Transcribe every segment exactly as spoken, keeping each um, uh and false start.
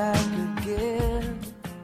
back again.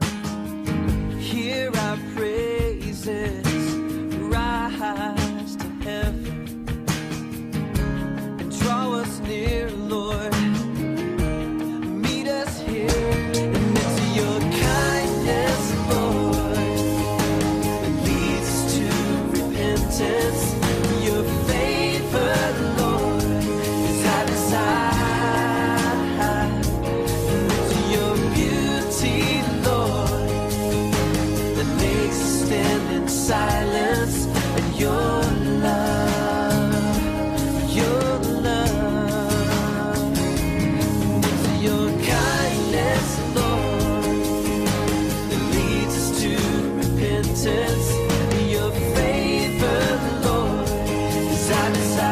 Hear our praises rise to heaven and draw us near, Lord. Meet us here, and it's your kindness, Lord, that leads us to repentance. Your favor, Lord, is our desire. It's your beauty, Lord, that makes us stand in silence. And your love, your love, it's your kindness, Lord, that leads us to repentance. Your favor, Lord, is our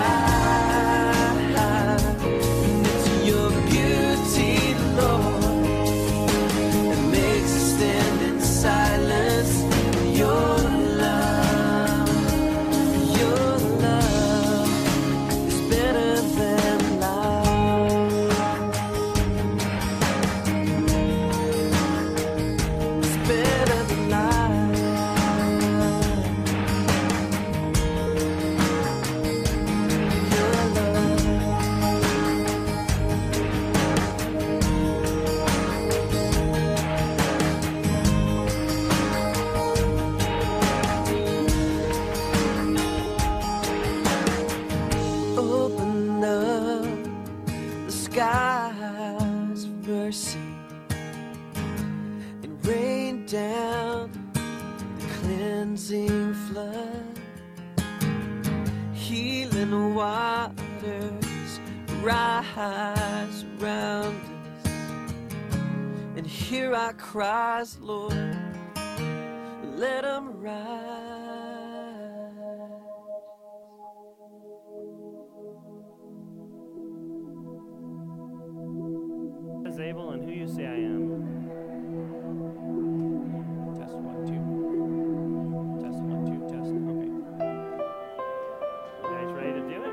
desire. It's your beauty, Lord, that makes us stand in silence. Your love, your love is better than life. It's better than life. Your love. Open up the skies of mercy and rain down the cleansing flood. Healing waters rise around us, and hear our cries, Lord. Let them rise. Is able and who you say I am. Test one, two. Test one, two, test. Okay. You guys ready to do it?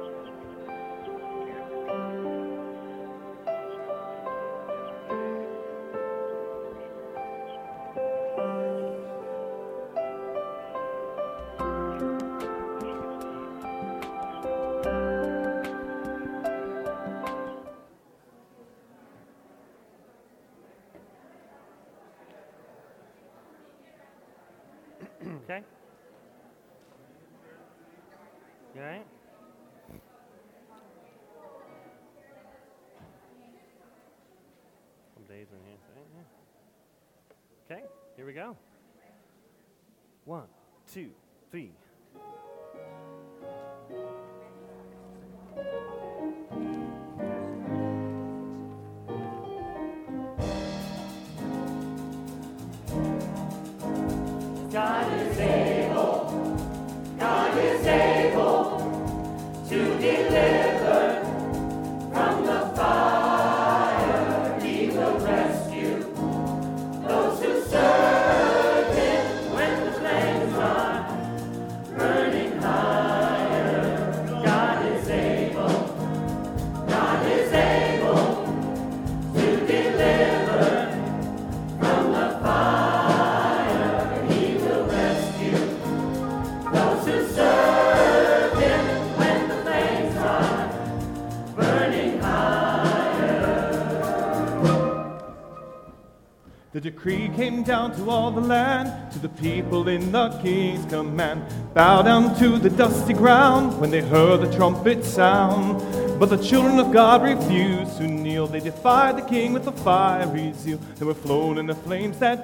Okay. You all right? Some days in here. so, yeah. Okay, here we go. One, two, three. God is able, God is able to deliver from the fire. He will rescue those who serve Him when the flames are burning higher. God is able, God is able to deliver from the fire. The decree came down to all the land, to the people in the king's command. Bow down to the dusty ground when they heard the trumpet sound. But the children of God refused to kneel. They defied the king with a fiery zeal. They were flown in the flames that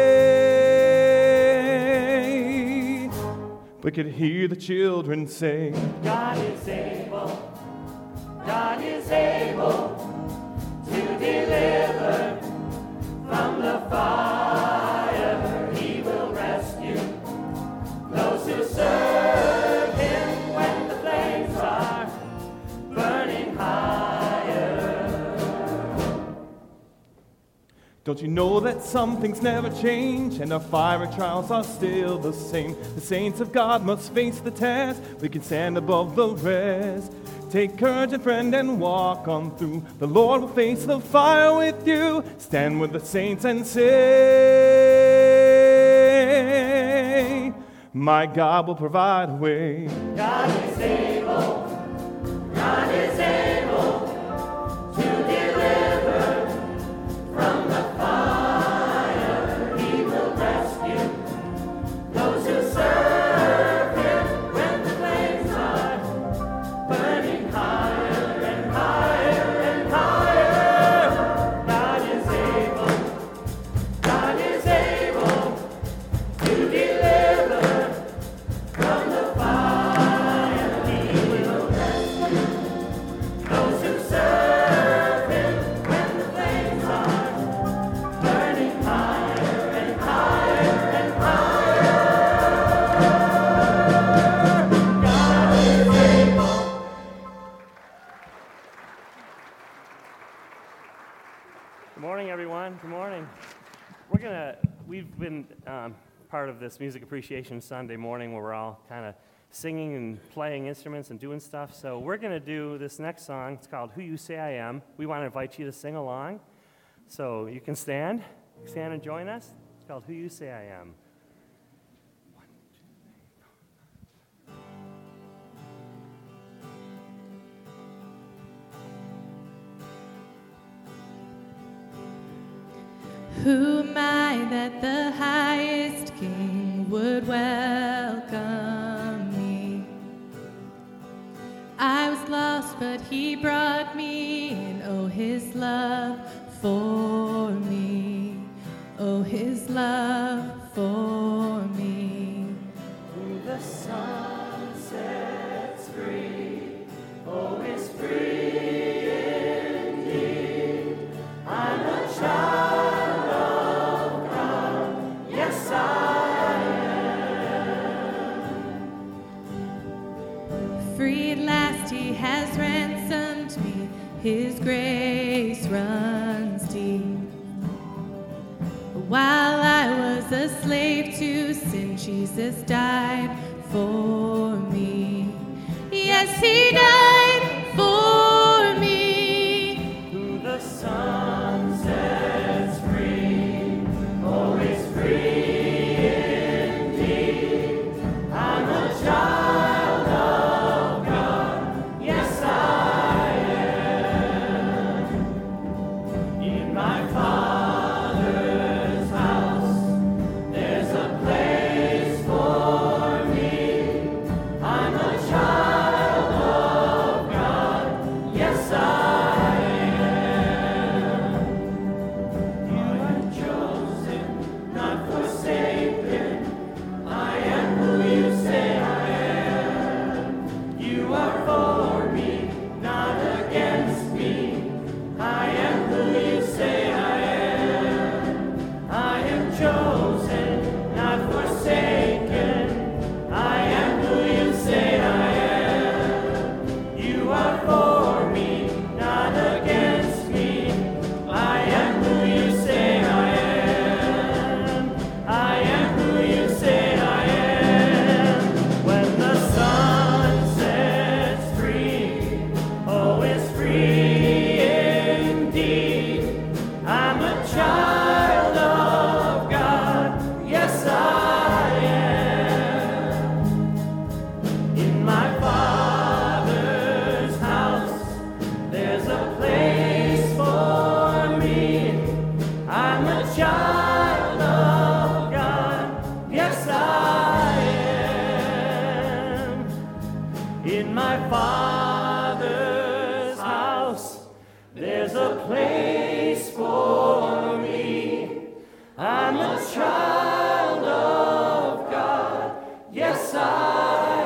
day. We could hear the children say, God is able, God is able to deliver from the fire. He will rescue those who serve Him when the flames are burning higher. don't you know that some things never change and our fire and trials are still the same? The saints of God must face the test. We can stand above the rest. Take courage, and friend, and walk on through. The Lord will face the fire with you. Stand with the saints and say, my God will provide a way. God is able, God is able to deliver from the fire. He will rescue those who serve Him when the flames are burning higher and higher and higher. God is able, God is able to deliver from the fire. He will rescue those who serve Him when the flames are burning higher and higher and higher. God is able. Good morning, everyone. Good morning. We're gonna. We've been um, part of this Music Appreciation Sunday morning where we're all kind of singing and playing instruments and doing stuff. So we're gonna do this next song. It's called "Who You Say I Am." We want to invite you to sing along. So you can stand, stand and join us. It's called "Who You Say I Am." Who am I that the highest King would welcome me? I was lost, but He brought me in. Oh, His love for me. Oh, His love for me. Who the sun sets free, oh, is free indeed. I'm a child of God, yes, I am. Free at last He has ransomed me. His grace runs deep. While I was a slave to sin, Jesus died for me. Yes, He died for me. Who the sun sets free, oh, is free indeed. I'm a child of God, yes, I am. In my Father's house, there's a place for me. I'm a child of God, yes, I am. You are chosen, not forsaken. I am who you say I am. You are for me, not against me. I am who you say I am. I am chosen, not forsaken. I am who you say I am. You are for me, not against me. I am who you say I am. I am who you say I am. When the sun sets free, oh, it's free indeed. I'm a child of God, yes, I am. In my Father's house, there's a place for me. I'm a child of God, yes, I am. In my Father's house, there's a place for me. I'm a child of God, yes, I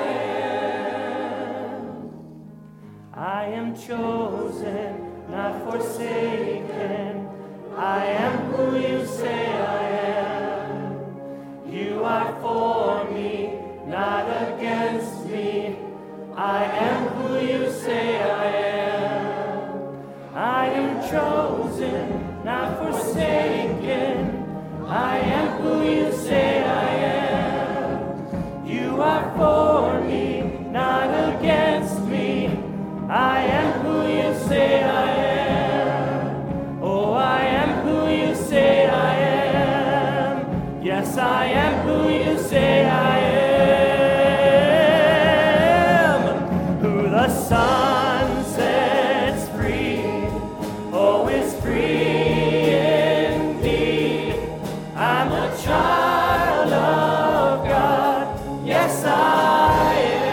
am. I am chosen, not forsaken. I am who you say I am. You are for me, not against me. I am who you say I am. I am chosen, not forsaken. I am who you say I am. You are for me, not against me. I Yes, I am who you say I am. Who the Son sets free, oh, is free indeed. I'm a child of God. Yes, I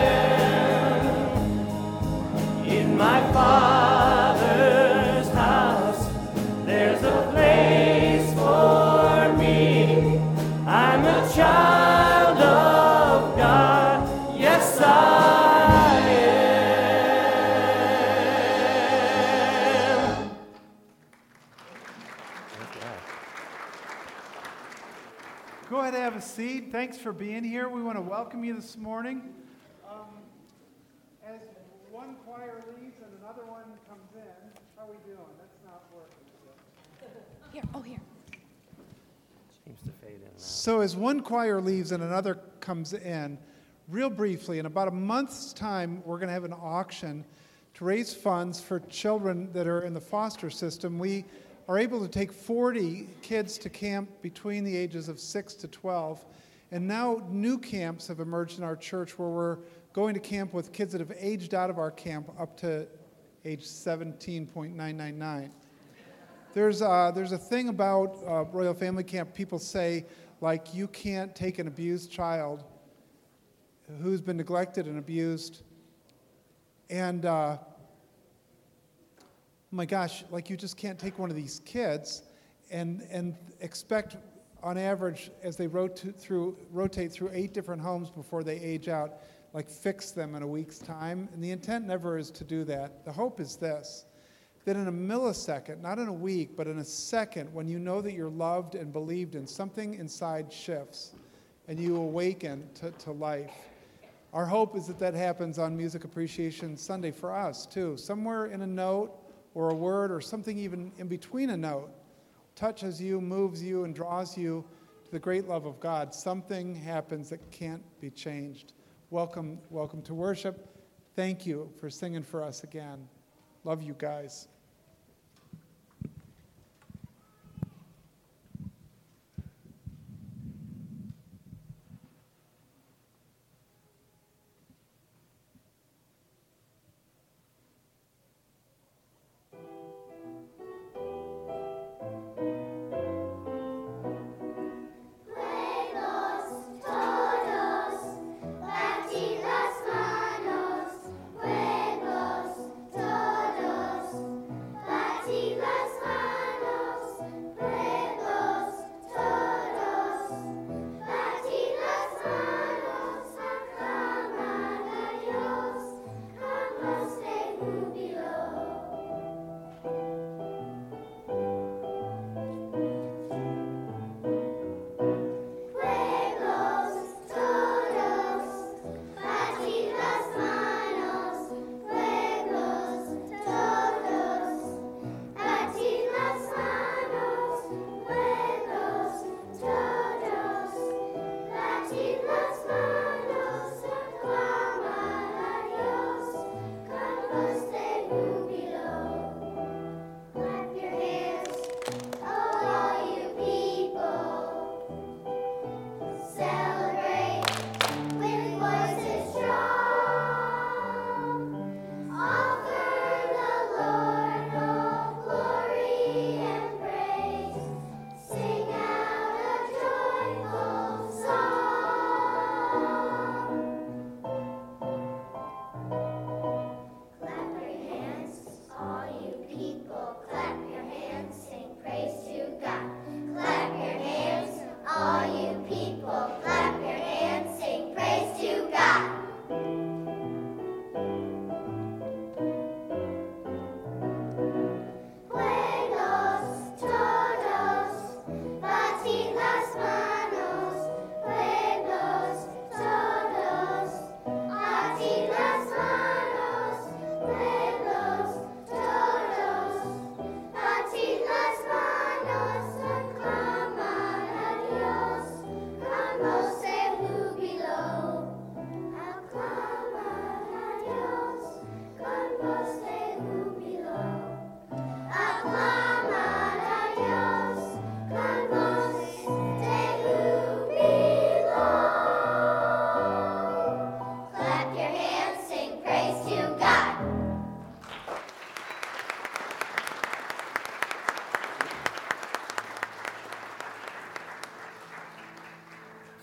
am. In my Father's house, there's a place for me. I'm a child of God. Yes, I am. Go ahead and have a seat. Thanks for being here. We want to welcome you this morning. Um, as one choir leaves and another one comes in, how are we doing? That's not working. Here, oh, here. Seems to fade in and out. So as one choir leaves and another comes in, real briefly, in about a month's time, we're going to have an auction to raise funds for children that are in the foster system. We are able to take forty kids to camp between the ages of six to twelve. And now new camps have emerged in our church where we're going to camp with kids that have aged out of our camp up to age seventeen point nine nine nine. There's a, there's a thing about uh, Royal Family Camp, people say, like, you can't take an abused child who's been neglected and abused, and, uh, oh my gosh, like, you just can't take one of these kids and, and expect, on average, as they rotate through, rotate through eight different homes before they age out, like, fix them in a week's time. And the intent never is to do that. The hope is this, that in a millisecond, not in a week, but in a second, when you know that you're loved and believed in, something inside shifts and you awaken to, to life. Our hope is that that happens on Music Appreciation Sunday for us, too. Somewhere in a note or a word or something even in between a note touches you, moves you, and draws you to the great love of God. Something happens that can't be changed. Welcome, welcome to worship. Thank you for singing for us again. Love you guys. Todos,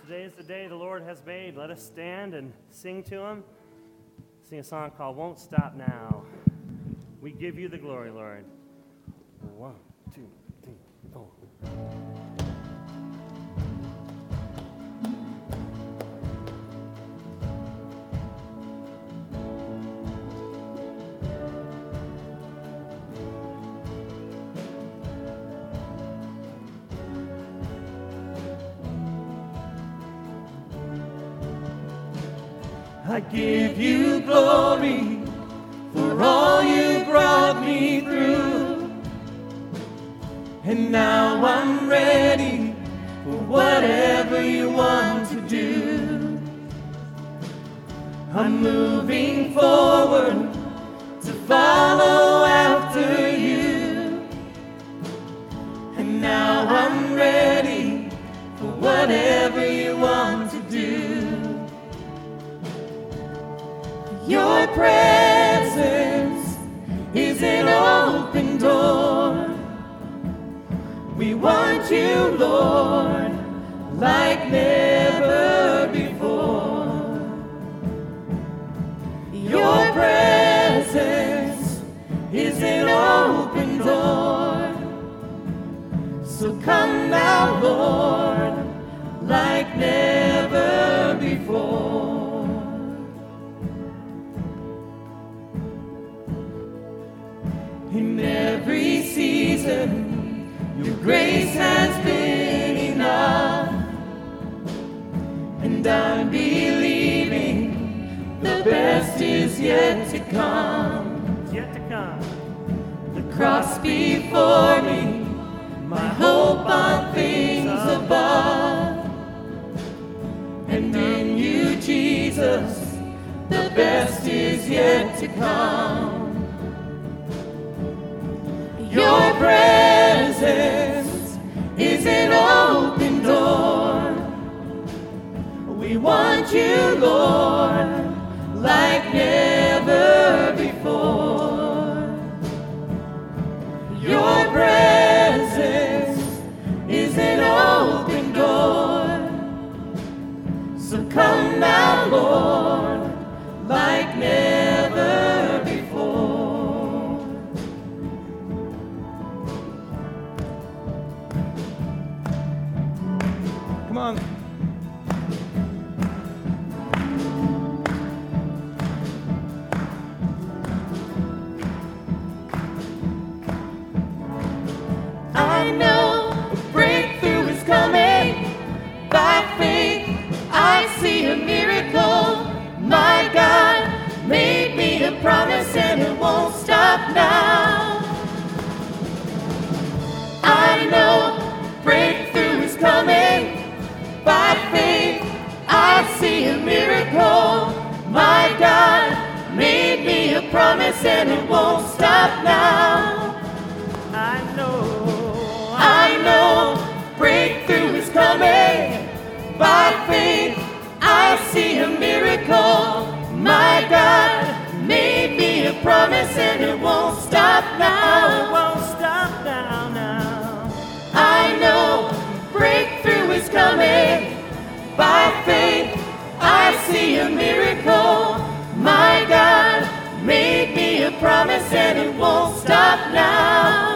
Today is the day the Lord has made. Let us stand and sing to him. Sing a song called Won't Stop Now. We give you the glory, Lord. One, two, three, four. I give you glory for all you brought me through. And now I'm ready for whatever you want to do. I'm moving forward to follow after you. And now I'm ready for whatever you want to do. Your presence is an open door. We want you, Lord, like never before. Your presence is an open door. So come now, Lord, like never before. In every season, your grace has been enough. And I'm believing the best is yet to come. It's yet to come. The cross before me, my hope on things above. And in you, Jesus, the best is yet to come. Your presence is an open door. We want you, Lord, like never before. Your presence is an open door. So come now, Lord, like never before. Come on. I know a breakthrough is coming. By faith, I see a miracle. My God made me a promise and it won't stop now. I know breakthrough is coming. By faith, I see a miracle. My God made me a promise and it won't stop now. I know. I know breakthrough is coming. By faith, I see a miracle. My God made me a promise and it won't stop now. It won't stop now, now. I know breakthrough is coming. By faith, I see a miracle. My God made me a promise and it won't stop now.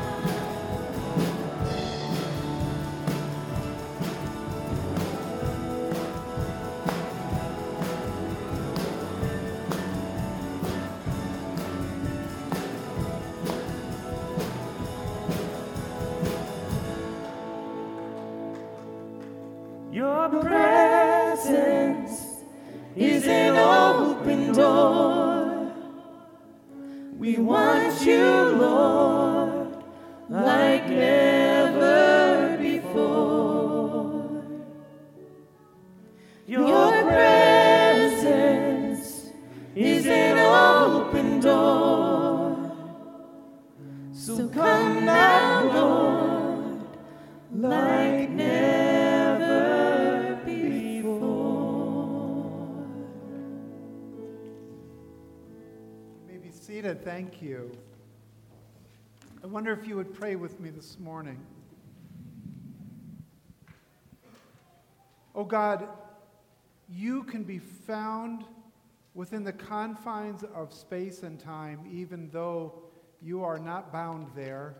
Your Presence is an open door. We want you, Lord, like never before. Your presence is an open door. So come now, Lord, like never before. You may be seated. Thank you. I wonder if you would pray with me this morning. Oh God, you can be found within the confines of space and time, even though you are not bound there.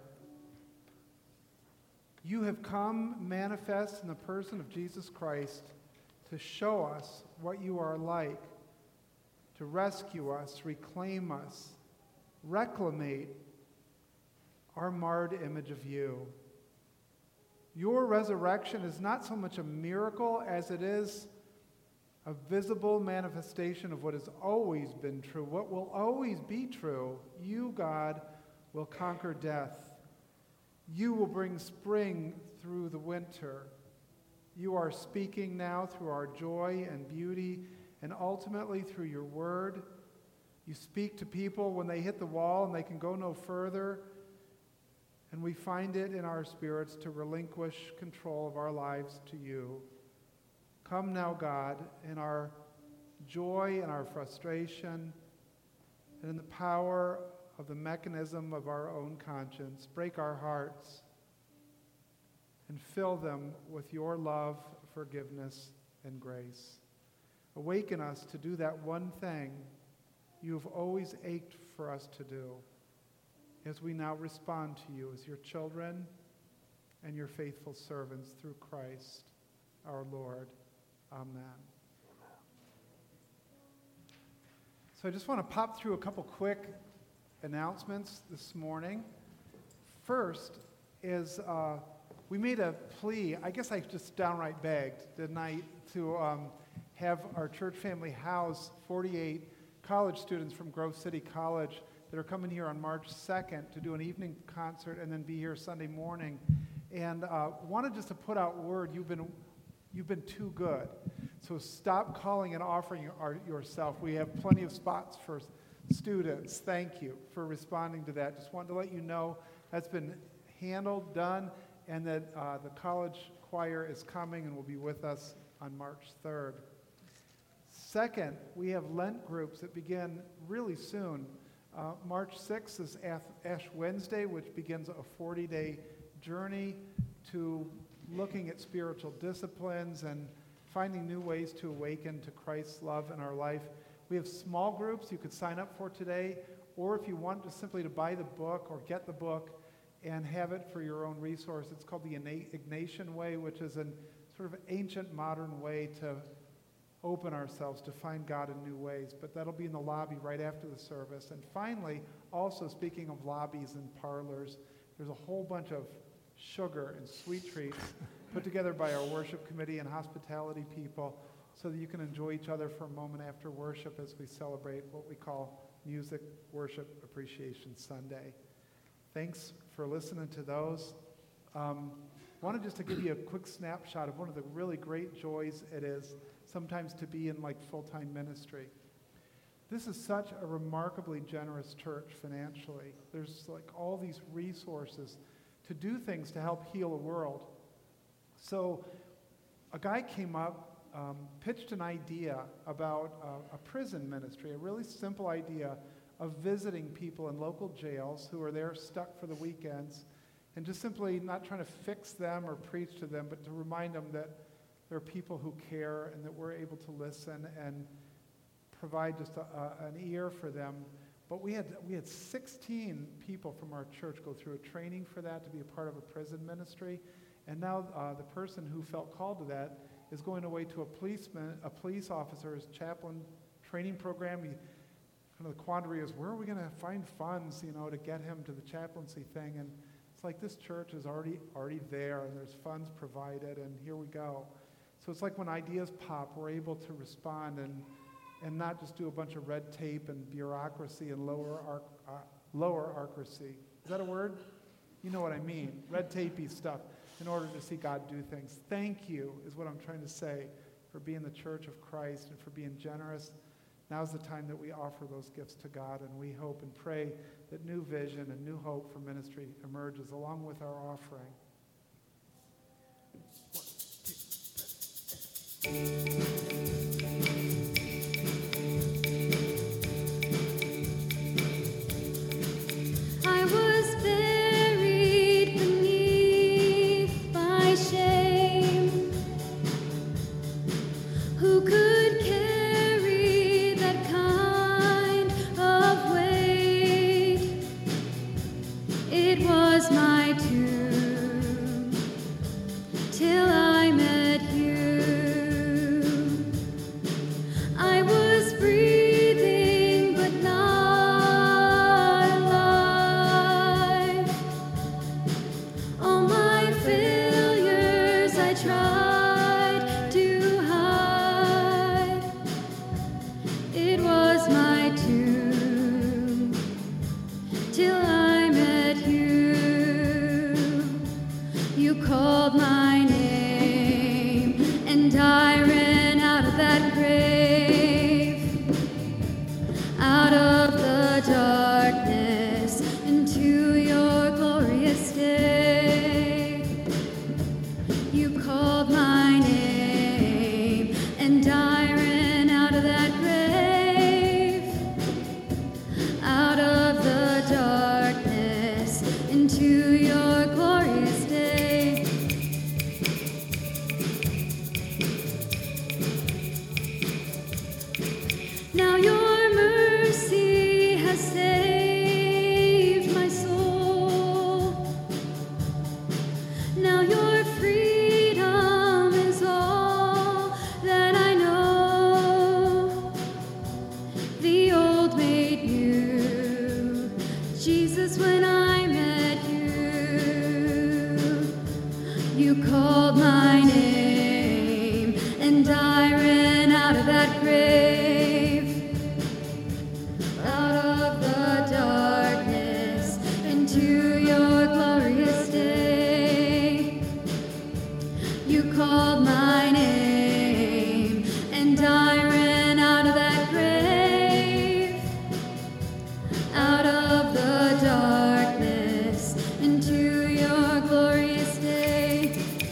You have come manifest in the person of Jesus Christ to show us what you are like, to rescue us, reclaim us, reclamate our marred image of you. Your resurrection is not so much a miracle as it is a visible manifestation of what has always been true, what will always be true. You, God, will conquer death. You will bring spring through the winter. You are speaking now through our joy and beauty, and ultimately through your word. You speak to people when they hit the wall and they can go no further. And we find it in our spirits to relinquish control of our lives to you. Come now, God, in our joy and our frustration, and in the power of the mechanism of our own conscience. Break our hearts and fill them with your love, forgiveness, and grace. Awaken us to do that one thing you have always ached for us to do, as we now respond to you as your children and your faithful servants through Christ our Lord. Amen. So I just want to pop through a couple quick announcements this morning. First is uh, we made a plea, I guess I just downright begged, didn't I, to um, have our church family house forty-eight college students from Grove City College that are coming here on March second to do an evening concert and then be here Sunday morning. And uh, wanted just to put out word, you've been you've been too good. So stop calling and offering our, yourself. We have plenty of spots for students. Thank you for responding to that. Just wanted to let you know that's been handled, done, and that uh, the college choir is coming and will be with us on March third. Second, we have Lent groups that begin really soon. Uh, March sixth is Ash Wednesday, which begins a forty-day journey to looking at spiritual disciplines and finding new ways to awaken to Christ's love in our life. We have small groups you could sign up for today, or if you want to simply to buy the book or get the book and have it for your own resource. It's called the Ignatian Way, which is a sort of ancient modern way to open ourselves to find God in new ways. But that'll be in the lobby right after the service. And finally, also speaking of lobbies and parlors, there's a whole bunch of sugar and sweet treats put together by our worship committee and hospitality people so that you can enjoy each other for a moment after worship as we celebrate what we call Music Worship Appreciation Sunday. Thanks for listening to those. Um, wanted just to give you a quick snapshot of one of the really great joys it is sometimes to be in like full-time ministry. This is such a remarkably generous church financially. There's like all these resources to do things to help heal a world. So a guy came up, um, pitched an idea about uh, a prison ministry, a really simple idea of visiting people in local jails who are there stuck for the weekends, and just simply not trying to fix them or preach to them, but to remind them that there are people who care and that we're able to listen and provide just a, a, an ear for them. But we had we had sixteen people from our church go through a training for that to be a part of a prison ministry, and now uh, the person who felt called to that is going away to a policeman, a police officer's chaplain training program. He, kind of the quandary is, where are we going to find funds, you know, to get him to the chaplaincy thing? And it's like this church is already already there, and there's funds provided, and here we go. So it's like when ideas pop, we're able to respond and. and not just do a bunch of red tape and bureaucracy and lower arc, uh, lower arcracy. Is that a word? You know what I mean. Red tapey stuff in order to see God do things. Thank you is what I'm trying to say for being the church of Christ and for being generous. Now's the time that we offer those gifts to God, and we hope and pray that new vision and new hope for ministry emerges along with our offering. I tried to hide. It was my doom till I met you. You called my name, and I ran out of that grave, out of the darkness into your glorious day. You called my name, and I ran out of that grave, out of the darkness into your glorious day. Now your mercy has saved my soul. Now your freedom is all that I know. The old made new, Jesus, when I met you. You called my name, and I ran out of that grave, out of the darkness into your glorious day. You called my name, and I ran out of that grave, out of the darkness into your glorious day.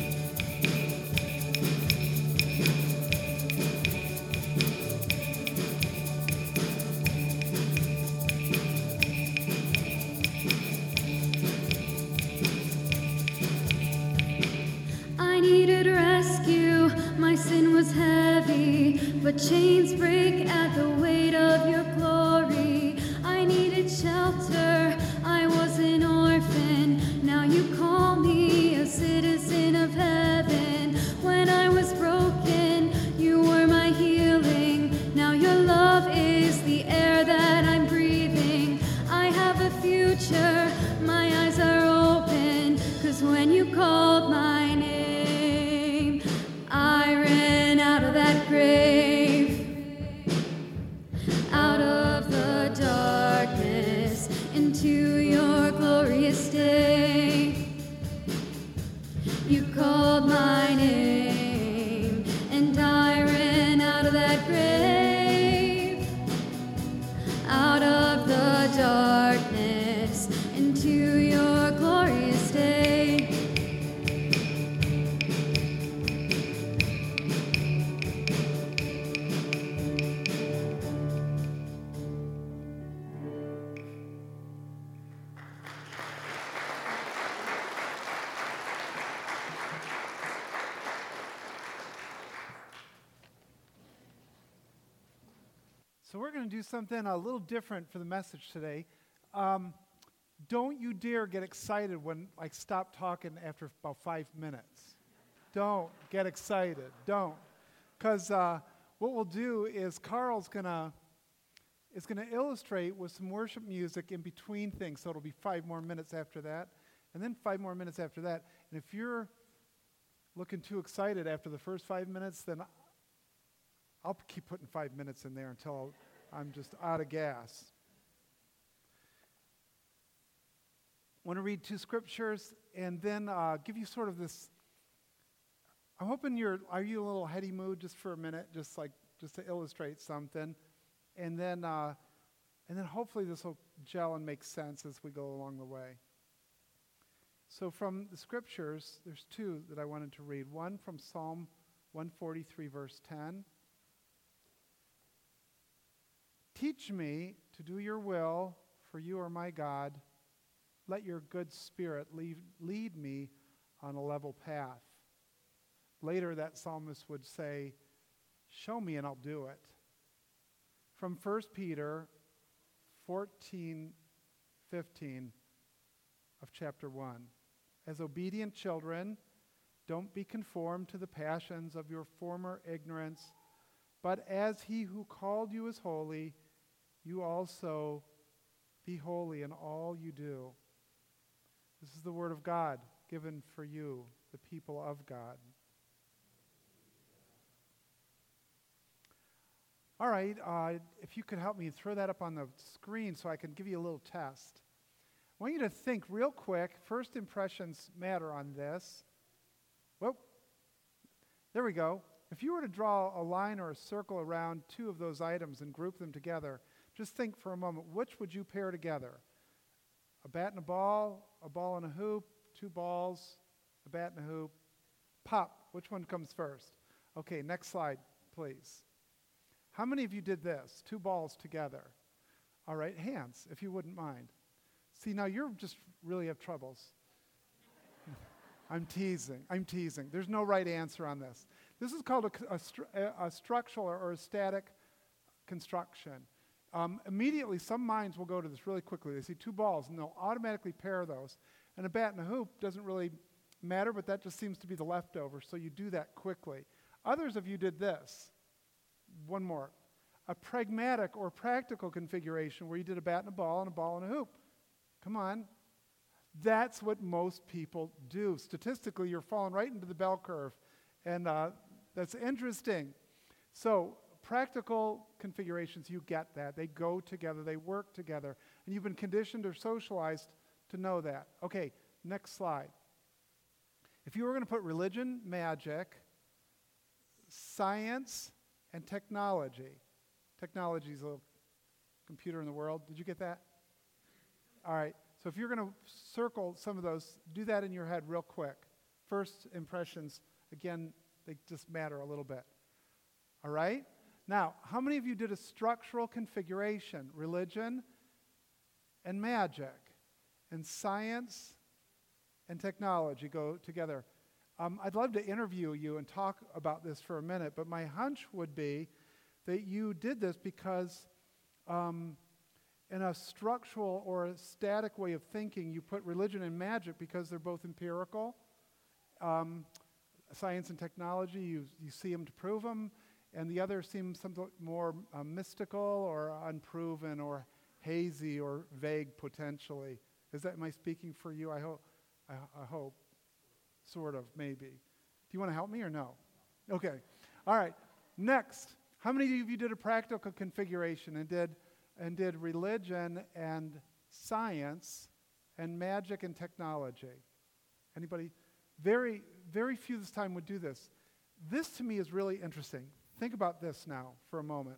I needed rescue, my sin was heavy, but chains break at the weight of your glory. I needed shelter, I was an orphan, now you call me a citizen of heaven. When I was broken, you were my healing, now your love is the air that I'm breathing. I have a future, my eyes are open, 'cause when you called my name, I ran out of that grave, out of the darkness into your glorious day. You called my name, and I ran out of that grave, out of the darkness into your glorious day. So we're going to do something a little different for the message today. Um, don't you dare get excited when I stop talking after about five minutes. Don't get excited. Don't. Because uh, what we'll do is Carl's going to is going to illustrate with some worship music in between things. So it'll be five more minutes after that, and then five more minutes after that. And if you're looking too excited after the first five minutes, then I'll keep putting five minutes in there until I'm just out of gas. I want to read two scriptures and then uh, give you sort of this. I'm hoping you're, are you in a little heady mood just for a minute, just like, just to illustrate something. And then, uh, and then hopefully this will gel and make sense as we go along the way. So from the scriptures, there's two that I wanted to read. One from Psalm one forty-three, verse ten. Teach me to do your will, for you are my God. Let your good spirit lead, lead me on a level path. Later, that psalmist would say, show me and I'll do it. From First Peter fourteen fifteen of chapter one. As obedient children, don't be conformed to the passions of your former ignorance, but as he who called you is holy, you also be holy in all you do. This is the word of God given for you, the people of God. All right, uh, if you could help me throw that up on the screen so I can give you a little test. I want you to think real quick. First impressions matter on this. Whoop. There we go. If you were to draw a line or a circle around two of those items and group them together, just think for a moment, which would you pair together? A bat and a ball, a ball and a hoop, two balls, a bat and a hoop. Pop, which one comes first? Okay, next slide, please. How many of you did this? Two balls together. All right, hands, if you wouldn't mind. See, now you're just really have troubles. I'm teasing, I'm teasing. There's no right answer on this. This is called a, a, stru- a structural or a static construction. Um, immediately, some minds will go to this really quickly. They see two balls, and they'll automatically pair those. And a bat and a hoop doesn't really matter, but that just seems to be the leftover, so you do that quickly. Others of you did this. One more. A pragmatic or practical configuration where you did a bat and a ball and a ball and a hoop. Come on. That's what most people do. Statistically, you're falling right into the bell curve, and uh, that's interesting. So, practical configurations, you get that. They go together, they work together, and you've been conditioned or socialized to know that. Okay, next slide. If you were going to put religion, magic, science, and technology, technology is a computer in the world. Did you get that? All right. So if you're going to circle some of those, do that in your head real quick. First impressions, again, they just matter a little bit. All right? Now, how many of you did a structural configuration? Religion and magic and science and technology go together. Um, I'd love to interview you and talk about this for a minute, but my hunch would be that you did this because um, in a structural or a static way of thinking, you put religion and magic because they're both empirical. Um, science and technology, you, you see them to prove them, and the other seems something more uh, mystical or unproven or hazy or vague potentially. Is that, am I speaking for you? I hope, I, I hope, sort of, maybe. Do you want to help me or no? Okay. All right. Next, how many of you did a practical configuration and did and did religion and science and magic and technology? Anybody? Very, very few this time would do this. This to me is really interesting. Think about this now for a moment.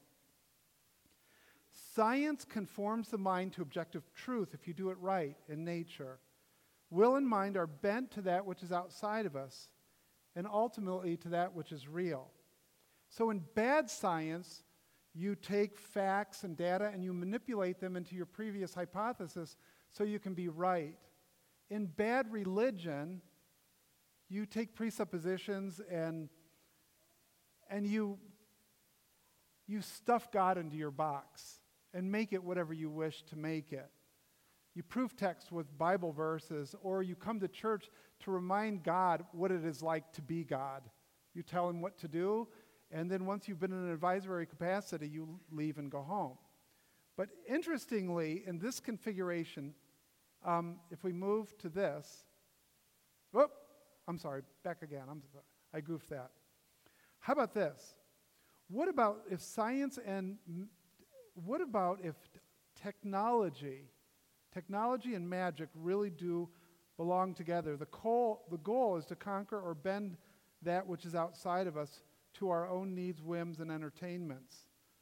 Science conforms the mind to objective truth if you do it right in nature. Will and mind are bent to that which is outside of us and ultimately to that which is real. So in bad science, you take facts and data and you manipulate them into your previous hypothesis so you can be right. In bad religion, you take presuppositions and and you you stuff God into your box and make it whatever you wish to make it. You proof text with Bible verses, or you come to church to remind God what it is like to be God. You tell him what to do, and then once you've been in an advisory capacity, you leave and go home. But interestingly, in this configuration, um, if we move to this, whoop, I'm sorry, back again. I'm sorry, I goofed that. How about this? What about if science and, what about if technology, technology and magic really do belong together? The goal, the goal is to conquer or bend that which is outside of us to our own needs, whims, and entertainments.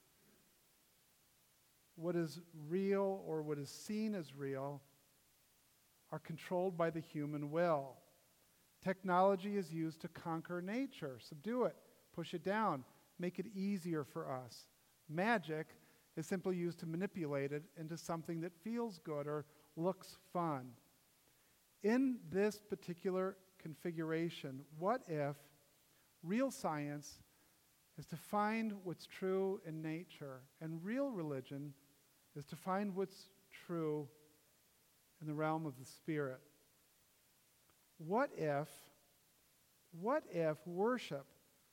What is real or what is seen as real are controlled by the human will. Technology is used to conquer nature, subdue it, push it down, make it easier for us. Magic is simply used to manipulate it into something that feels good or looks fun. In this particular configuration, what if real science is to find what's true in nature, and real religion is to find what's true in the realm of the spirit? What if, what if worship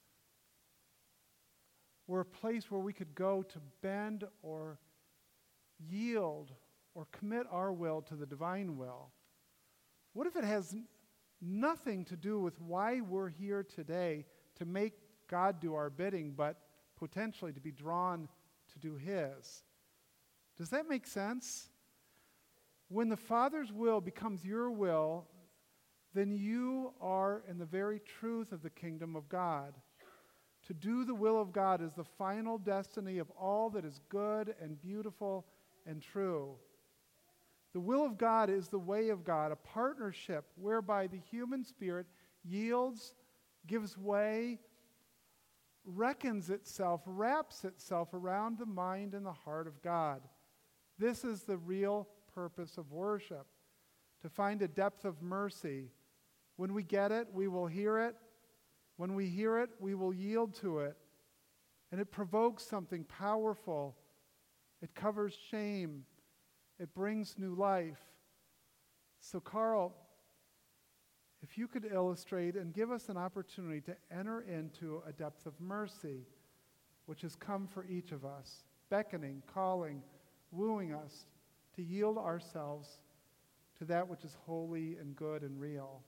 were a place where we could go to bend or yield or commit our will to the divine will? What if it has n- nothing to do with why we're here today to make God do our bidding, but potentially to be drawn to do His. Does that make sense? When the Father's will becomes your will, then you are in the very truth of the kingdom of God. To do the will of God is the final destiny of all that is good and beautiful and true. The will of God is the way of God, a partnership whereby the human spirit yields, gives way, reckons itself, wraps itself around the mind and the heart of God. This is the real purpose of worship, to find a depth of mercy. When we get it, we will hear it. When we hear it, we will yield to it. And it provokes something powerful. It covers shame. It brings new life. So, Carl, if you could illustrate and give us an opportunity to enter into a depth of mercy, which has come for each of us, beckoning, calling, wooing us to yield ourselves to that which is holy and good and real.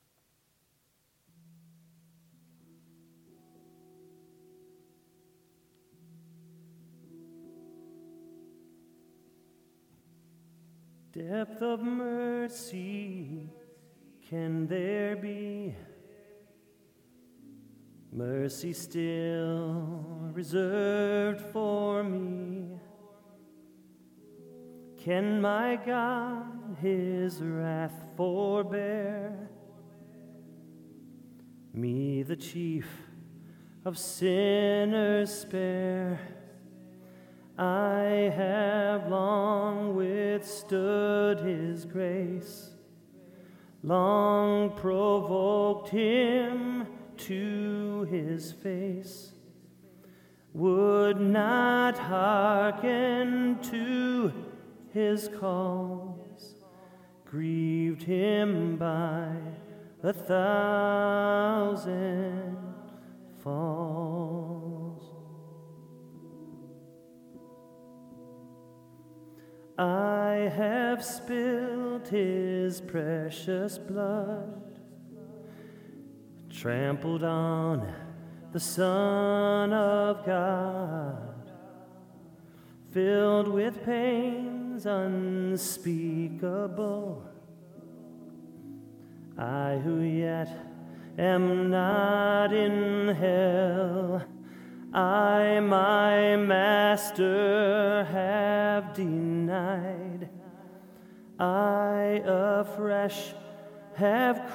Depth of mercy, can there be mercy still reserved for me? Can my God His wrath forbear? Me, the chief of sinners, spare. I have long withstood His grace, long provoked Him to His face, would not hearken to His calls, grieved Him by a thousand falls. I have spilled His precious blood, trampled on the Son of God, filled with pains unspeakable. I who yet am not in hell, I my Master have denied. I afresh have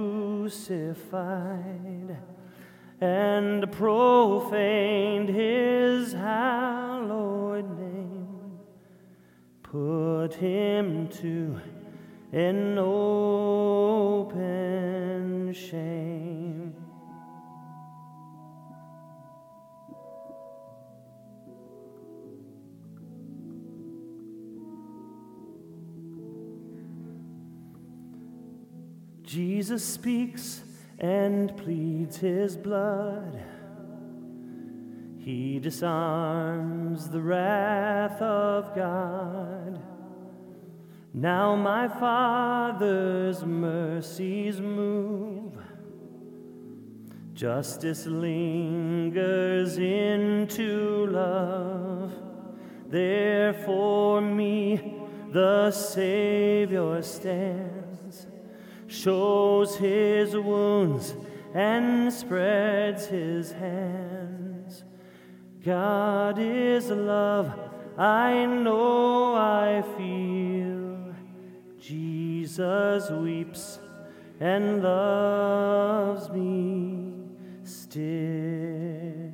crucified and profaned His hallowed name, put Him to an open shame. Jesus speaks and pleads His blood. He disarms the wrath of God. Now my Father's mercies move. Justice lingers into love. Therefore me the Savior stands, shows His wounds and spreads His hands. God is love, I know, I feel. Jesus weeps and loves me still.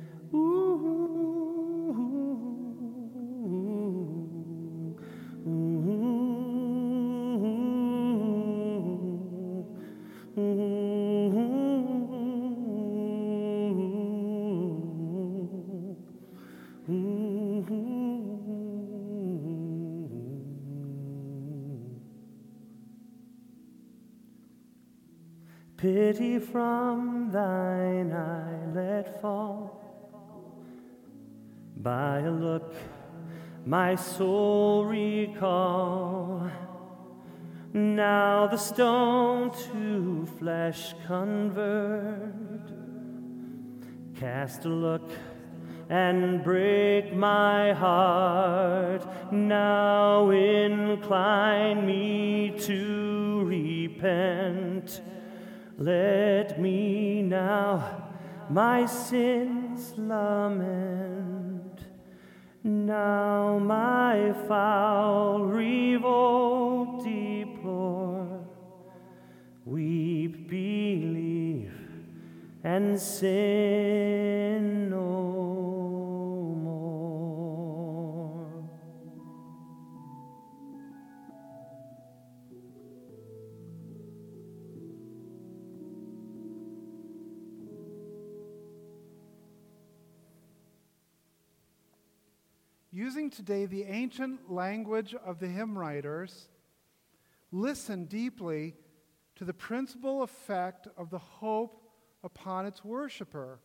Pity from thine eye let fall, by a look my soul recall. Now the stone to flesh convert, cast a look and break my heart. Now incline me to repent. Let me now my sins lament. Now my foul revolt deplore. Weep, believe, and sin no more. Using today the ancient language of the hymn writers, listen deeply to the principal effect of the hope upon its worshiper.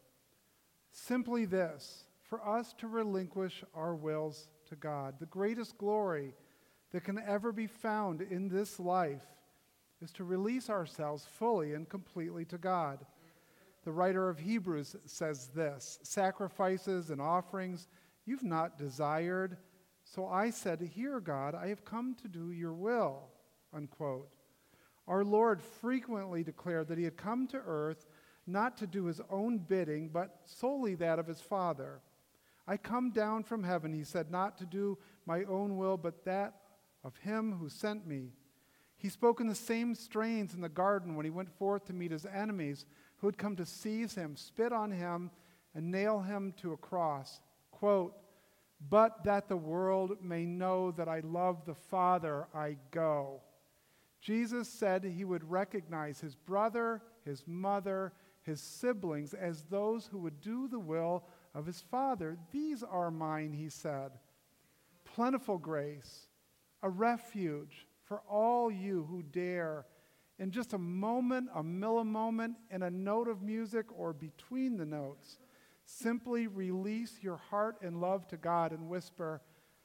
Simply this: for us to relinquish our wills to God. The greatest glory that can ever be found in this life is to release ourselves fully and completely to God. The writer of Hebrews says this: sacrifices and offerings you've not desired, so I said, here, God, I have come to do your will, unquote. Our Lord frequently declared that he had come to earth not to do his own bidding, but solely that of his Father. I come down from heaven, he said, not to do my own will, but that of him who sent me. He spoke in the same strains in the garden when he went forth to meet his enemies who had come to seize him, spit on him, and nail him to a cross. Quote, but that the world may know that I love the Father, I go. Jesus said he would recognize his brother, his mother, his siblings as those who would do the will of his Father. These are mine, he said. Plentiful grace, a refuge for all you who dare, in just a moment, a millimoment, in a note of music or between the notes, simply release your heart and love to God and whisper,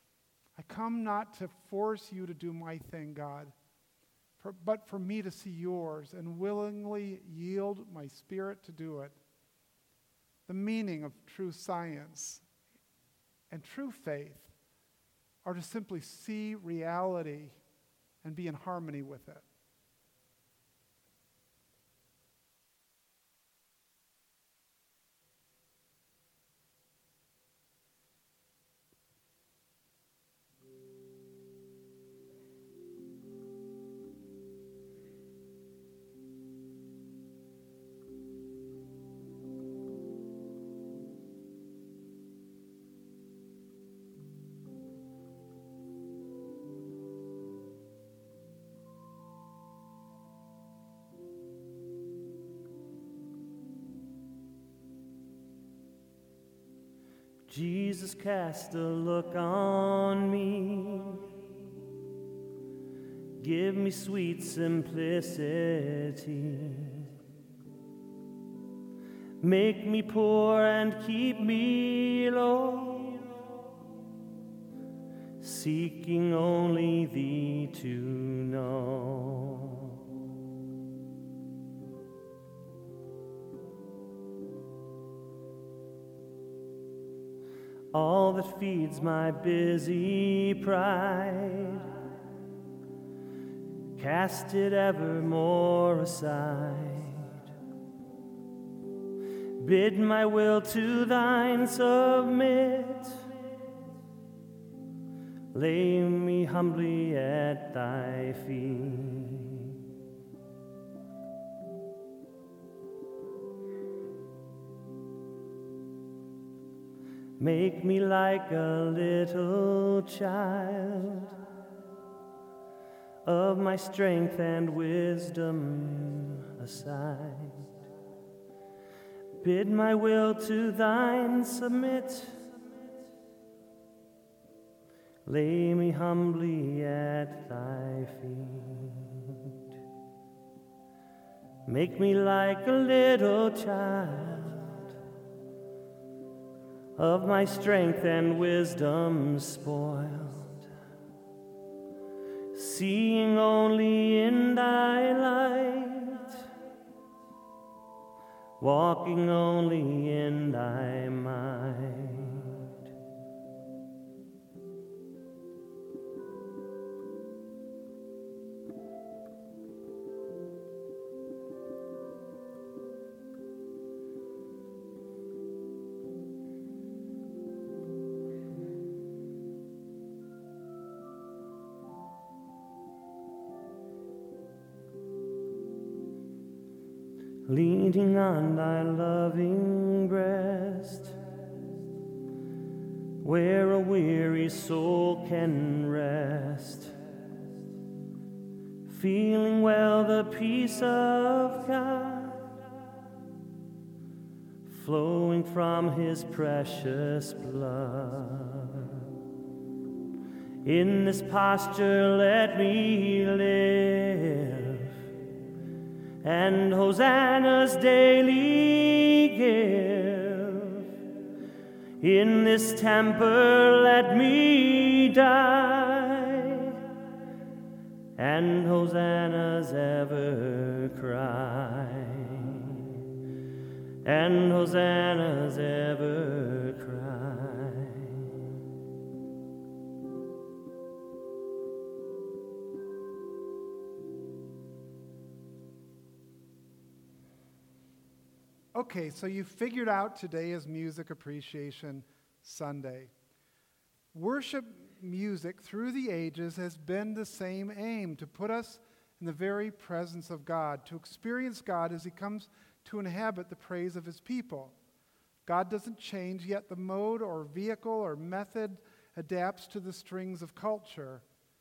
I come not to force you to do my thing, God, for, but for me to see yours and willingly yield my spirit to do it. The meaning of true science and true faith are to simply see reality and be in harmony with it. Jesus, cast a look on me. Give me sweet simplicity. Make me poor and keep me low, seeking only thee to know. All that feeds my busy pride, cast it evermore aside. Bid my will to thine submit, lay me humbly at thy feet. Make me like a little child, of my strength and wisdom aside. Bid my will to thine submit, lay me humbly at thy feet. Make me like a little child, of my strength and wisdom spoiled, seeing only in thy light, walking only in thy might. leaning on thy loving breast, where a weary soul can rest, feeling well the peace of God, flowing from his precious blood. In this posture let me live, and hosannas daily give. In this temper let me die, and hosannas ever cry, and hosannas ever cry. Okay, so you figured out today is Music Appreciation Sunday. Worship music through the ages has been the same aim, to put us in the very presence of God, to experience God as he comes to inhabit the praise of his people. God doesn't change, yet the mode or vehicle or method adapts to the strings of culture.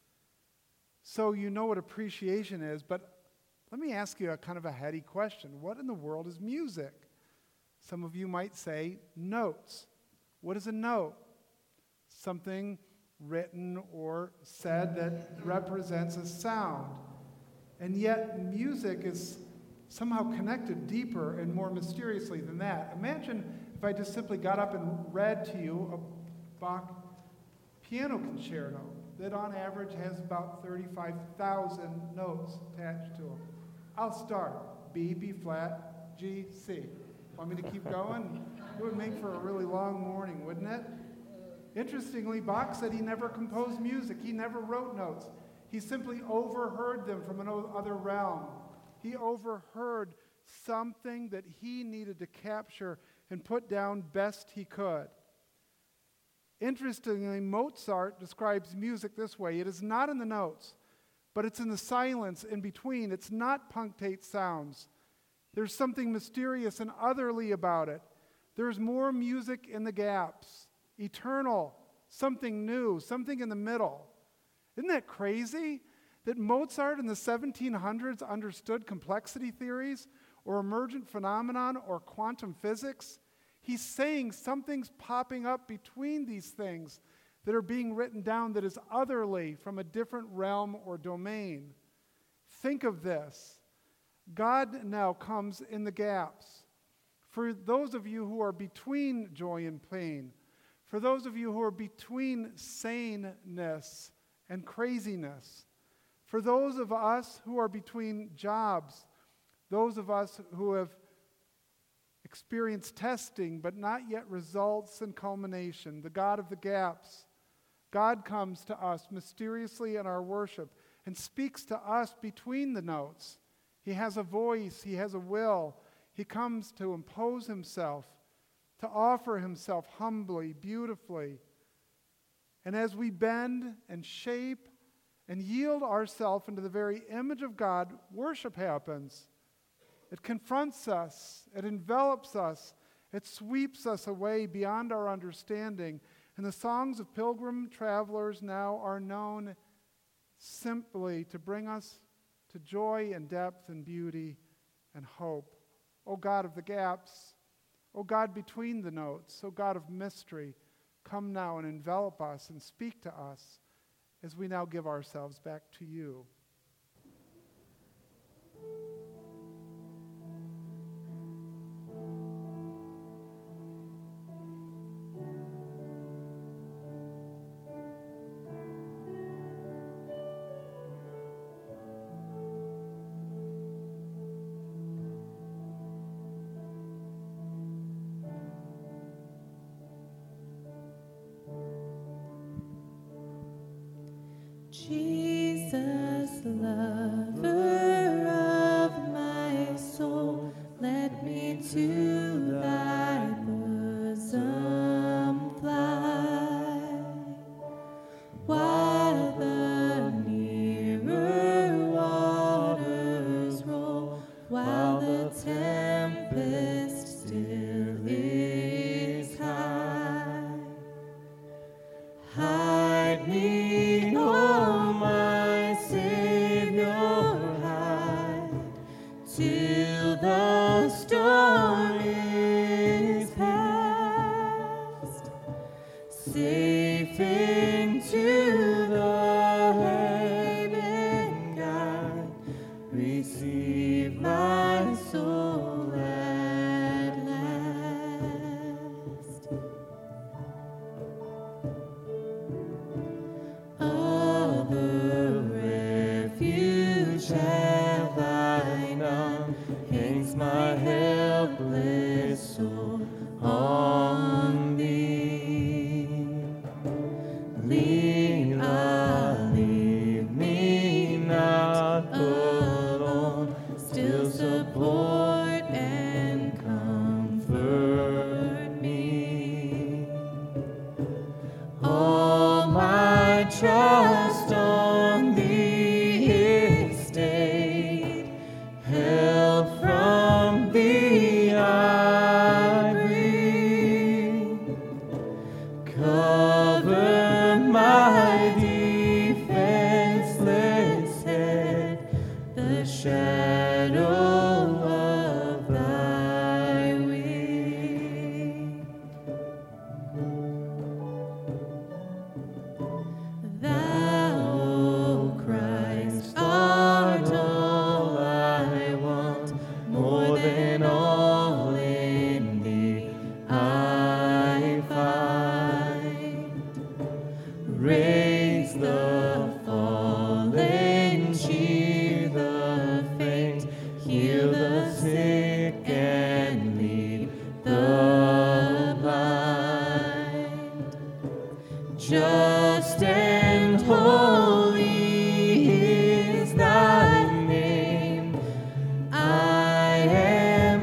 So you know what appreciation is, but let me ask you a kind of a heady question. What in the world is music? Some of you might say notes. What is a note? Something written or said that represents a sound. And yet music is somehow connected deeper and more mysteriously than that. Imagine if I just simply got up and read to you a Bach piano concerto that on average has about thirty-five thousand notes attached to it. I'll start. B, B flat, G, C. Want me to keep going? It would make for a really long morning, wouldn't it? Interestingly, Bach said he never composed music. He never wrote notes. He simply overheard them from another realm. He overheard something that he needed to capture and put down best he could. Interestingly, Mozart describes music this way. It is not in the notes, but it's in the silence in between. It's not punctate sounds. There's something mysterious and otherly about it. There's more music in the gaps, eternal, something new, something in the middle. Isn't that crazy? That Mozart in the seventeen hundreds understood complexity theories or emergent phenomenon or quantum physics? He's saying something's popping up between these things that are being written down that is otherly from a different realm or domain. Think of this. God now comes in the gaps. For those of you who are between joy and pain, for those of you who are between saneness and craziness, for those of us who are between jobs, those of us who have experienced testing but not yet results and culmination, the God of the gaps, God comes to us mysteriously in our worship and speaks to us between the notes. He has a voice, he has a will. He comes to impose himself, to offer himself humbly, beautifully. And as we bend and shape and yield ourselves into the very image of God, worship happens. It confronts us, it envelops us, it sweeps us away beyond our understanding. And the songs of pilgrim travelers now are known simply to bring us to joy and depth and beauty and hope. O God of the gaps, O God between the notes, O God of mystery, come now and envelop us and speak to us as we now give ourselves back to you. Jesus, lover of my soul, let me to thy bosom fly, while the nearer waters roll, while the soul on thee. Lead, ah, leave me not alone, still support and comfort me. All my trust on thee is stayed, help from thee I bring. Cover my defenseless head, the shadow of thy wing. Thou, O Christ, art all I want, more than all in thee I find. Raise the fallen, cheer the faint, heal the sick, and lead the blind. Just and holy is thy name. I am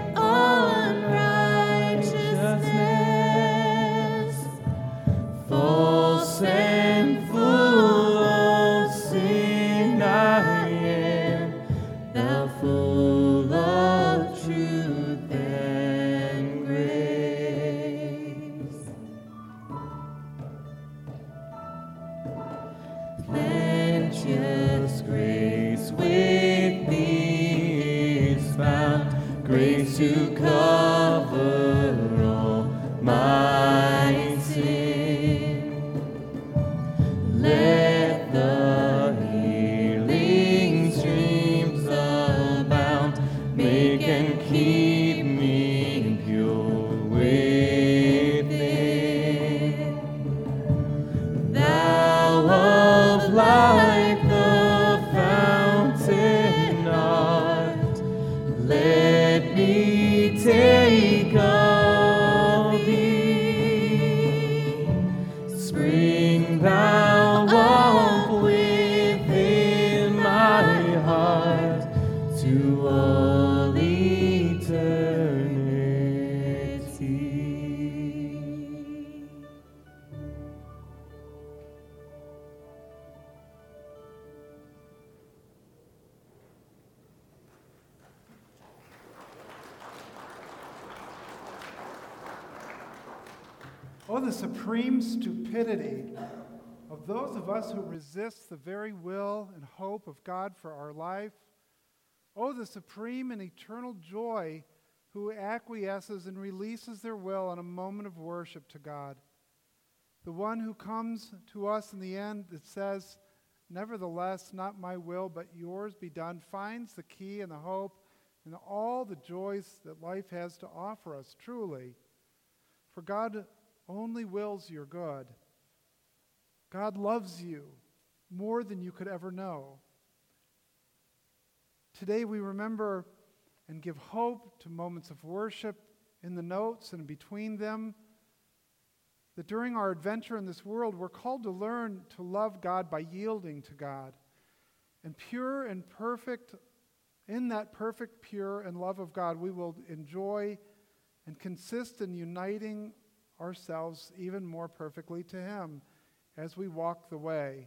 unrighteousness, false and full of sin I am, thou full of truth and grace. Plenteous grace with thee is found, grace to cover all my sin. Let the healing streams abound, make and keep me pure within. Thou of life, the fountain art, let me take of thee. Spring thou up within my heart to all eternity. Oh, the supreme stupidity of those of us who resist the very will and hope of God for our life. Oh, the supreme and eternal joy who acquiesces and releases their will in a moment of worship to God. The one who comes to us in the end that says, "Nevertheless, not my will, but yours be done," finds the key and the hope and all the joys that life has to offer us, truly. For God only wills your good. God loves you more than you could ever know. Today we remember and give hope to moments of worship in the notes and between them, that during our adventure in this world, we're called to learn to love God by yielding to God. And pure and perfect, in that perfect, pure, and love of God, we will enjoy and consist in uniting ourselves even more perfectly to Him as we walk the way.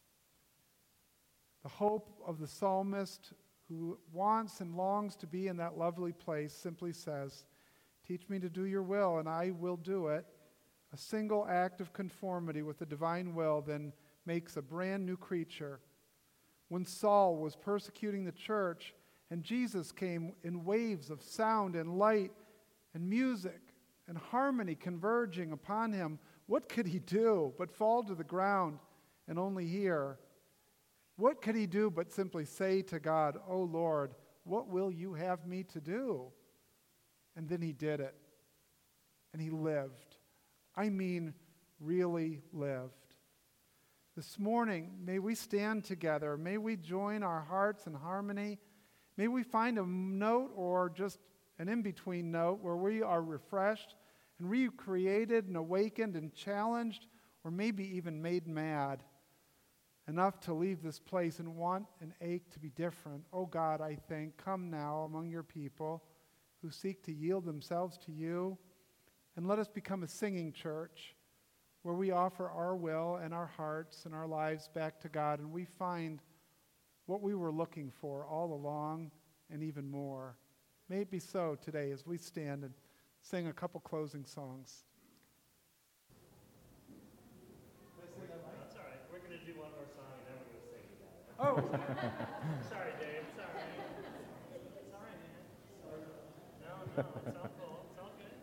The hope of the psalmist who wants and longs to be in that lovely place simply says, "Teach me to do your will, and I will do it." A single act of conformity with the divine will then makes a brand new creature. When Saul was persecuting the church and Jesus came in waves of sound and light and music and harmony converging upon him, what could he do but fall to the ground and only hear? What could he do but simply say to God, "Oh Lord, what will you have me to do?" And then he did it. And he lived. I mean, really lived. This morning, may we stand together. May we join our hearts in harmony. May we find a note or just an in-between note where we are refreshed and recreated and awakened and challenged, or maybe even made mad, enough to leave this place and want and ache to be different. Oh God, I think, come now among your people who seek to yield themselves to you, and let us become a singing church where we offer our will and our hearts and our lives back to God, and we find what we were looking for all along and even more. May it be so today as we stand and sing a couple closing songs. That's all right. We're going to do one more song and then we're going to sing together. Oh, Sorry, Dave. Sorry. It's all right, man. No, no, it's all cool. It's all good.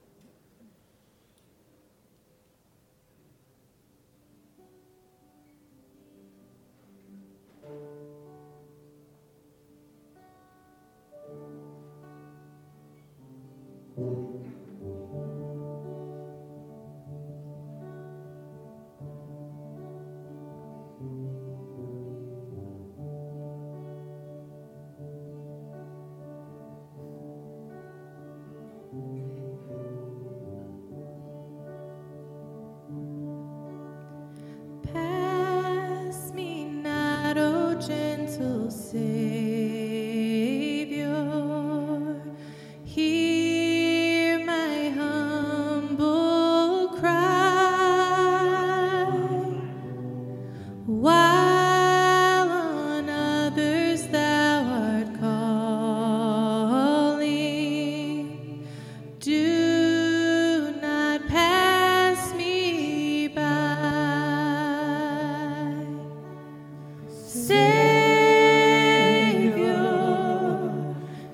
Pass me not, O gentle Savior, hear my humble cry, while on others thou art calling. Do not pass me by. Savior,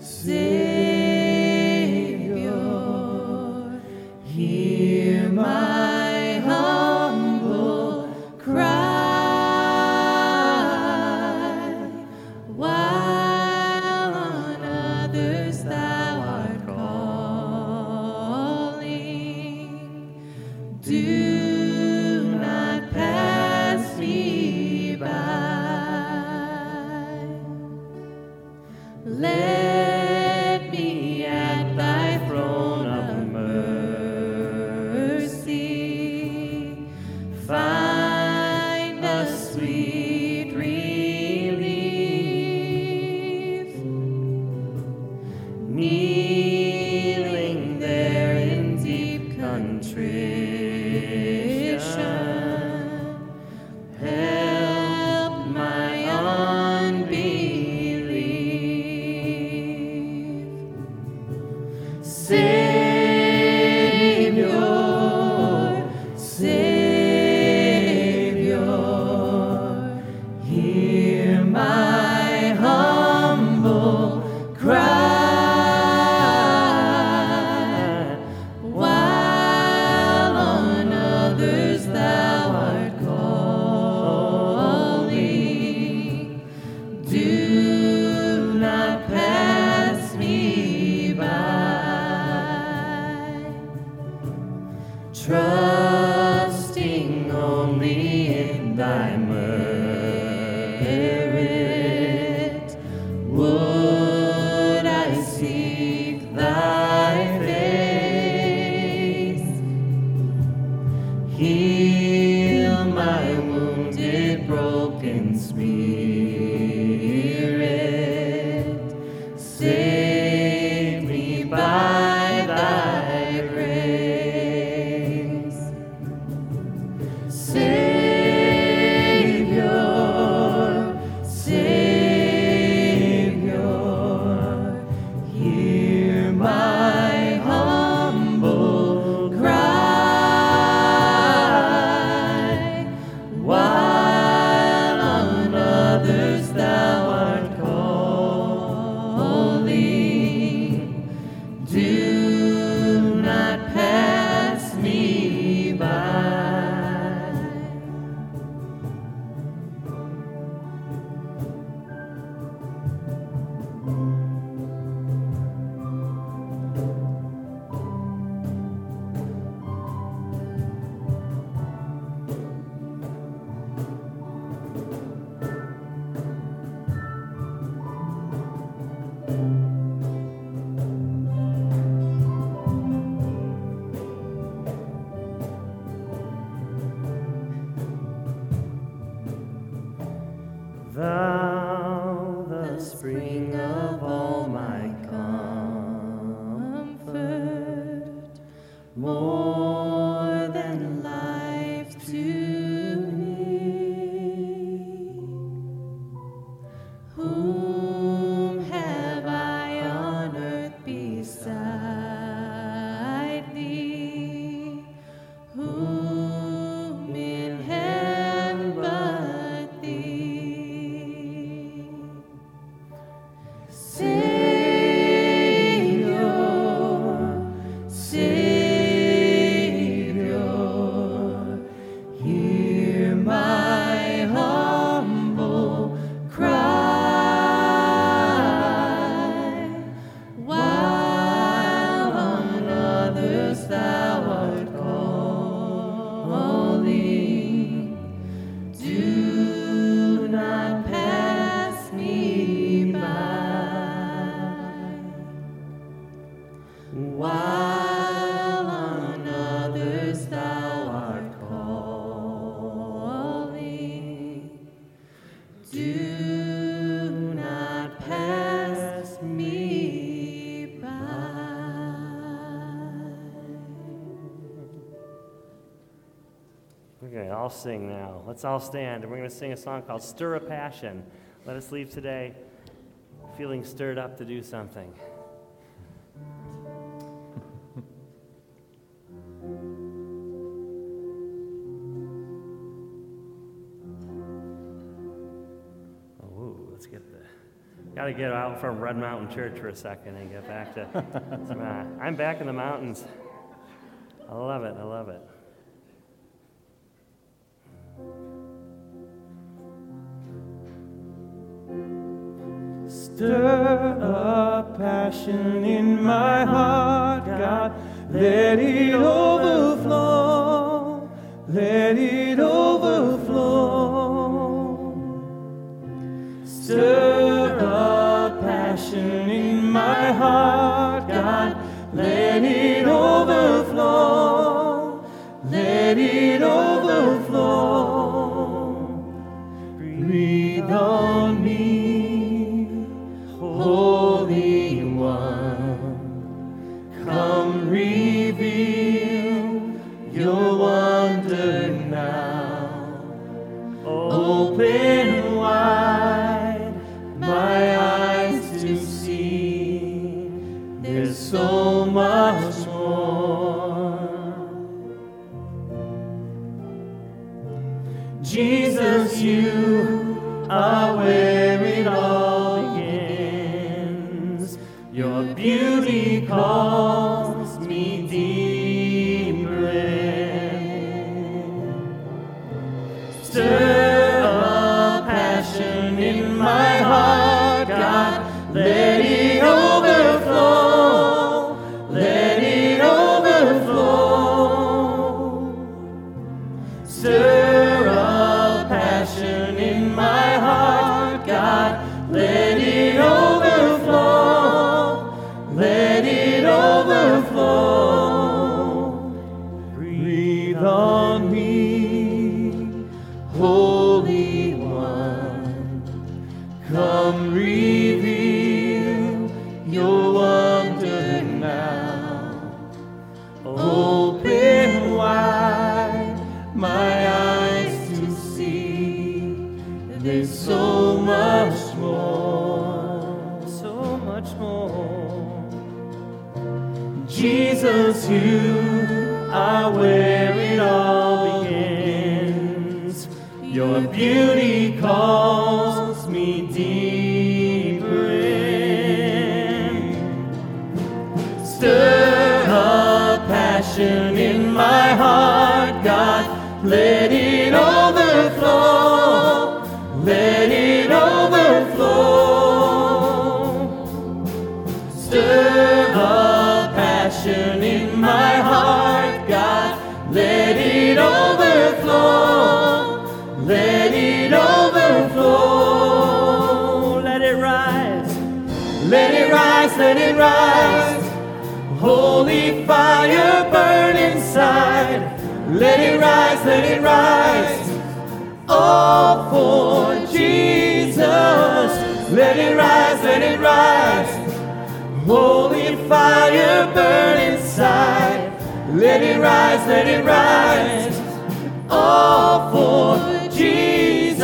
Savior, hear my humble cry, while on others thou art calling. Do not pass me by. Let me at thy throne of mercy find a sweet relief, kneeling there in deep contrition, help my unbelief. Savior, Savior, hear my humble cry, while on others thou art calling. Do not pass me by. Trusting only in thy merit, would I seek thy face. Heal my wounded, broken spirit. Save me by thy grace. Savior, more than life to me. Whom have I on earth beside thee? Whom in heaven but thee? Savior, Savior, hear my humble cry. While on others thou art calling, do not pass me by. While on others thou art calling, do not pass me by. Okay, I'll sing now. Let's all stand, and we're going to sing a song called Stir a Passion. Let us leave today feeling stirred up to do something. Oh, let's get the... Got to get out from Red Mountain Church for a second and get back to... some, uh, I'm back in the mountains. I love it, I love it. Stir a passion in my heart, God. Let it overflow. Let it overflow. Stir a passion in my heart, God. Let it overflow. Let it overflow. Breathe on me, Holy One, come reveal your wonder now. Open wide my eyes to see, there's so much more. Jesus, you are where it all begins. Your beauty calls me deeper in. Stir a passion in my heart, God. Let it overflow. Let it overflow. Stir a passion in my heart, God. Let it overflow. Let it overflow. Breathe on me, Holy One. Come reveal your wonder now. Open wide my eyes to see, there's so much more, so much more. Jesus, you are where it all begins. Your beauty calls me deeper in. Stir a passion in my heart, God. Let it overflow. Let it overflow. Stir a passion in my heart, God. Let it overflow. Let it overflow. Let it rise. Let it rise. Let it rise. Holy fire burn inside. Let it rise. Let it rise. All for Jesus. Let it rise. Let it rise. Holy fire burn inside. Let it rise, let it rise, all for Jesus.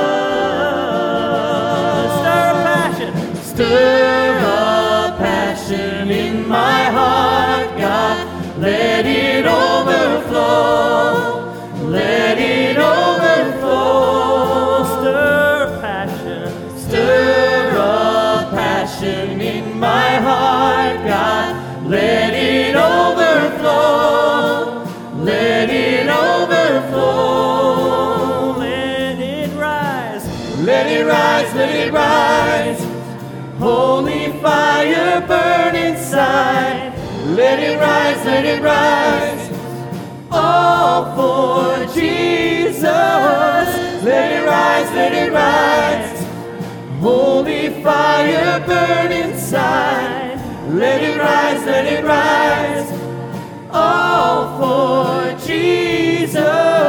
Stir a passion, stir a passion in my heart, God. Let it overflow, let it overflow. Stir a passion, stir a passion in my heart, God. Let it overflow, let it overflow. Let it rise, let it rise, let it rise. Holy fire burn inside. Let it rise, let it rise. All for Jesus. Let it rise, let it rise. Holy fire burn inside. Let it rise, let it rise, all for Jesus.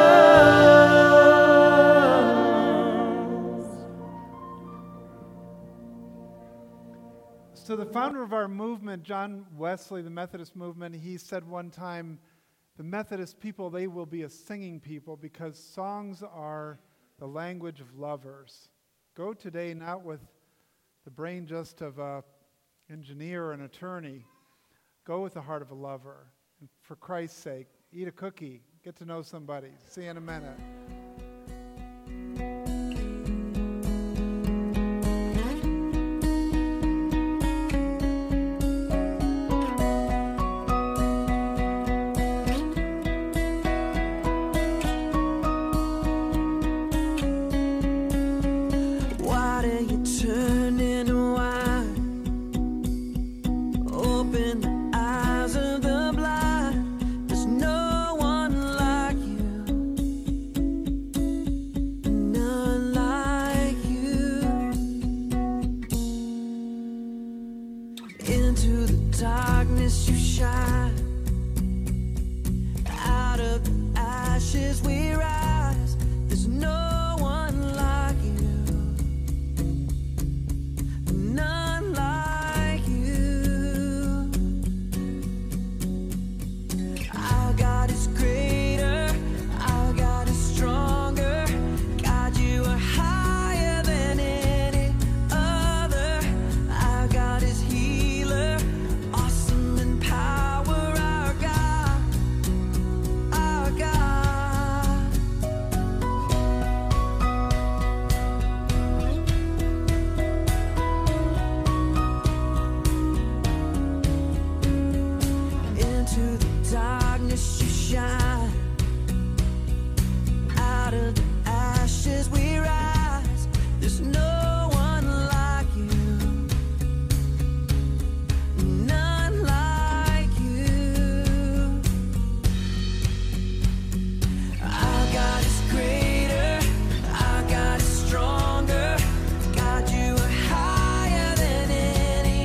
So the founder of our movement, John Wesley, the Methodist movement, he said one time, the Methodist people, they will be a singing people because songs are the language of lovers. Go today not with the brain just of a engineer or an attorney. Go with the heart of a lover. And for Christ's sake, eat a cookie, get to know somebody. See you in a minute.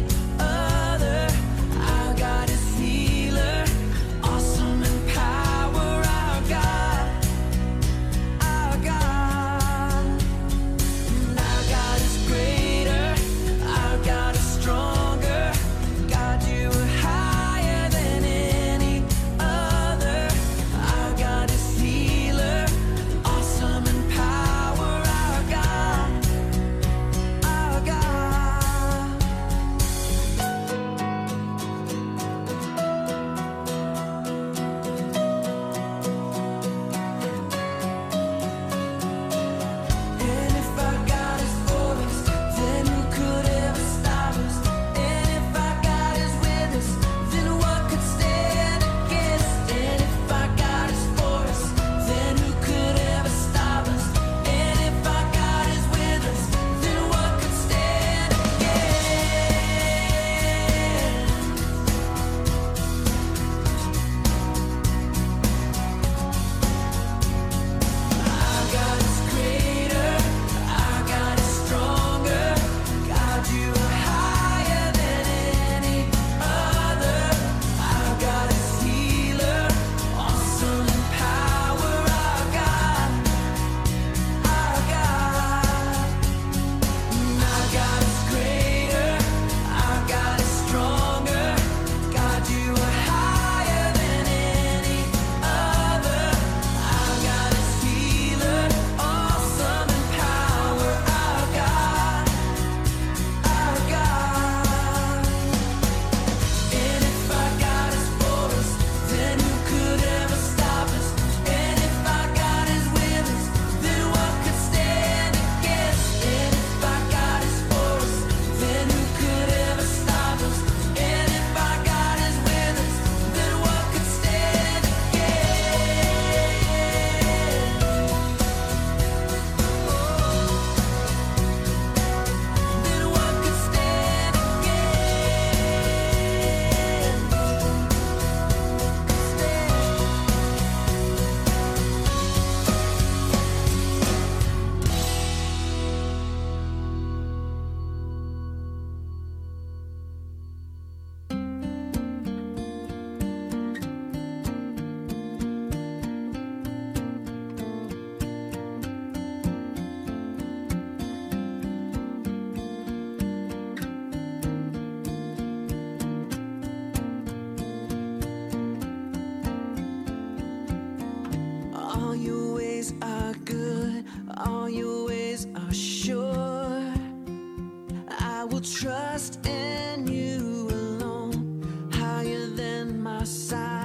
Power all your ways are sure. I will trust in you alone, higher than my side.